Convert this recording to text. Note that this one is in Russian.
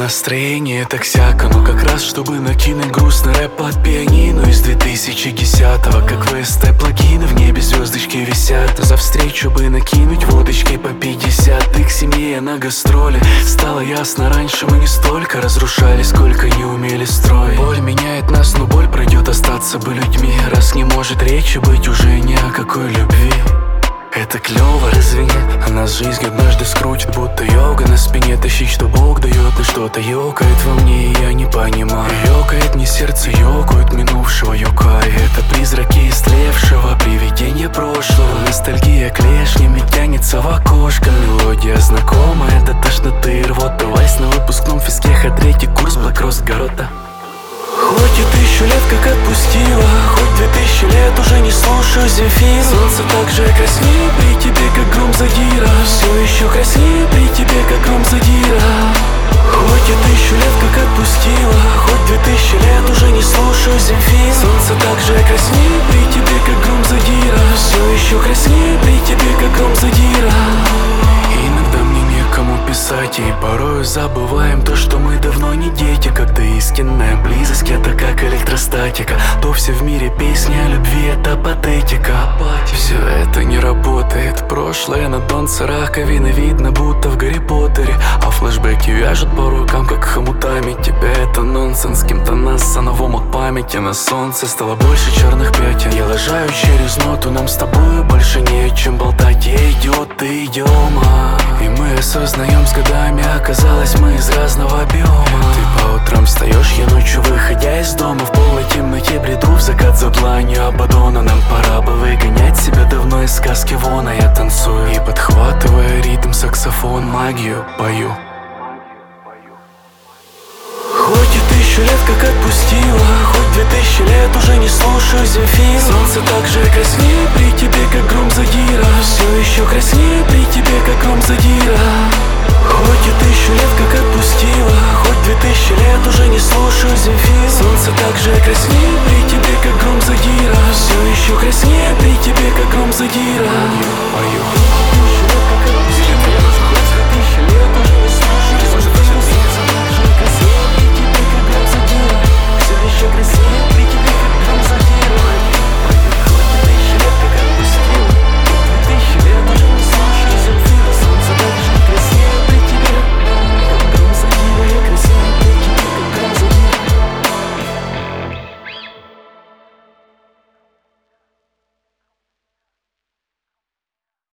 настроение так сяко, но как раз чтобы накинуть грустный рэп под пианино из 2010-го. Как в СТ плагины в небе звездочки висят. За встречу бы накинуть водочки по 50. Ты к семье на гастроли. Стало ясно, раньше мы не столько разрушали, сколько не умели строить. Боль меняет нас, но боль пройдет, остаться бы людьми. Раз не может речи быть уже ни о какой любви. Это клёво, разве нет? А нас жизнь однажды скрутит, будто йога на спине. Тащить, что Бог дает, но что-то ёкает во мне, и я не понимаю. Ёкает мне сердце, ёкают минувшего юкай. Это призраки истлевшего, привидения прошлого. Ностальгия клешнями тянется в окошко. Мелодия знакомая до тошноты и рвота. Вальс на выпускном физке, третий курс, Блэк-Рост Горота. Хоть и 1000 лет как отпустила, хоть 2000 лет уже не слушаю Земфиру. Солнце так же краснее при тебе, как гром задира. Все еще краснее при тебе, как гром задира. Хоть и 1000 лет как отпустила, хоть 2000 лет уже не слушаю Земфиру. Солнце так же краснее при тебе, как гром задира. Все еще краснее при тебе, как гром задира. Иногда мне некому писать, и порою забываем то, что мы давно не дети. Когда истинная близость — это как электростатика, то все в мире песни о любви — это патетика. Все это не работает, прошлое на донце раковины видно, будто в Гарри Поттере. А флешбеки вяжут по рукам, как хомутами. Тебя это нонсенс, кем-то нас новом от памяти. На солнце стало больше черных пятен. Я лажаю через ноту, нам с тобой больше не о чем болтать. Я идиот, ты идиома. И мы осознаем с годами, оказалось, мы из разного биома. Ты по утрам встаешь, я ночью, выходя из дома. В полной темноте бреду в закат за дланью Абадона. Нам пора бы выгонять себя давно из сказки вон. А я танцую и, подхватывая ритм, саксофон, магию пою. Хоть и 1000 лет как отпустила, хоть 2000 лет уже не слушаю Земфиру. Солнце так же краснее при тебе, как гром задира. Все еще краснее при тебе, как гром задира. Хоть и 1000 лет как отпустила, хоть 2000 лет уже не слушаю Земфиру. Солнце так же краснее при тебе, как гром задира. Все еще краснее при тебе, как гром задира. Пою.